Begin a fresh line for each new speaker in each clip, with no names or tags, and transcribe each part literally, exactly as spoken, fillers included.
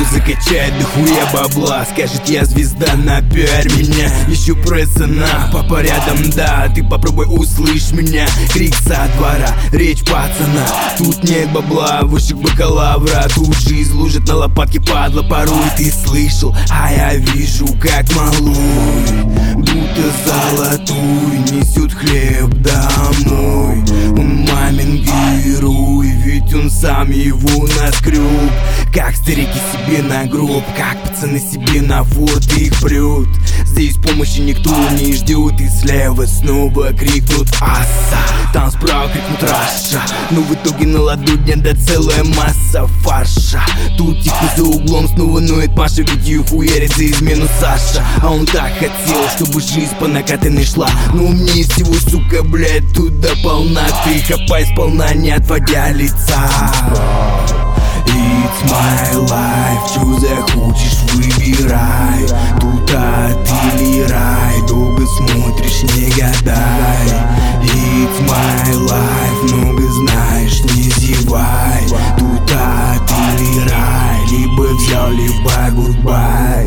закачает дохуя бабла. Скажет, я звезда, на пиар меня. Еще пресса на по порядам, да. Ты попробуй услышь меня. Крик со двора, речь пацана. Тут нет бабла, выше бакалавра. Тут жизнь лужит на лопатке, падла порой. Ты слышал, а я вижу, как малой будто золотой несет хлеб домой. Он мамин герой, ведь он сам его наскреб. Как старики себе на гроб, как пацаны себе на форт их прет. Здесь помощи никто не ждет, и слева снова крикнут аса. Там справа крикнут Раша, но в итоге на ладони да целая масса фарша. Тут тихо за углом снова ноет Паша, ведь ее хуярит за измену Саша. А он так хотел, чтобы жизнь по накатанной шла, но умнее всего, сука, блядь, туда полна. Ты хапай сполна, не отводя лица. It's my life, чё захочешь, выбирай. Тут ад или рай, долго смотришь, не гадай. It's my life, много знаешь, не зевай. Тут ад или рай, либо взял, либо гудбай.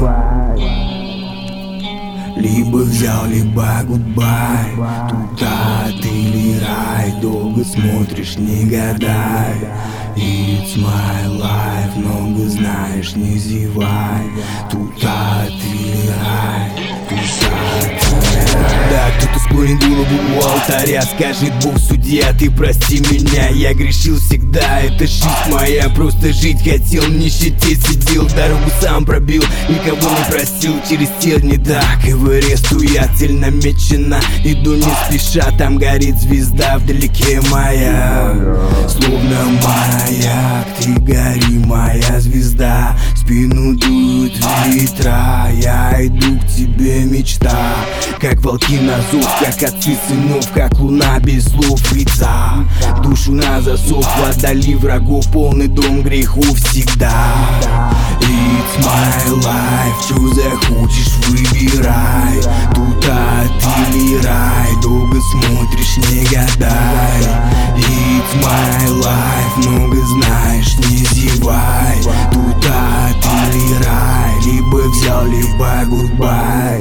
Либо взял, либо гудбай. Тут ад или рай, долго смотришь, не гадай. It's my life, много знаешь, не зевай. Тут ад или рай, тут ад или рай. Да, кто-то склонит голову у алтаря, скажет Бог судья, ты прости меня. Я грешил всегда, это жизнь моя, просто жить хотел, в нищете сидел, дорогу сам пробил, никого не просил, через терни, да, Эвересту я цель намечена. Иду не спеша, там горит звезда вдалеке моя. Словно маяк, ты гори, моя звезда. В спину дуют ветра, я иду к тебе, мечта. Как волки на зов, как отцы сынов, как луна без слов лица. Душу на засов, отдали врагов, полный дом грехов всегда. It's my life, чё захочешь, выбирай. Тут ад или рай, долго смотришь, не гадай. It's my life, много знаешь, не зевай. Тут ад или рай, либо взял, либо гудбай.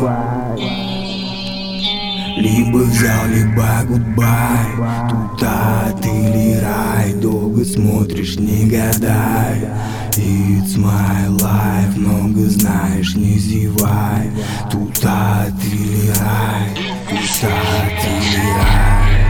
Либо взял, либо гудбай. Тут ад или рай, долго смотришь, не гадай. It's my life, много знаешь, не зевай. Тут ад или рай, тут ад или рай.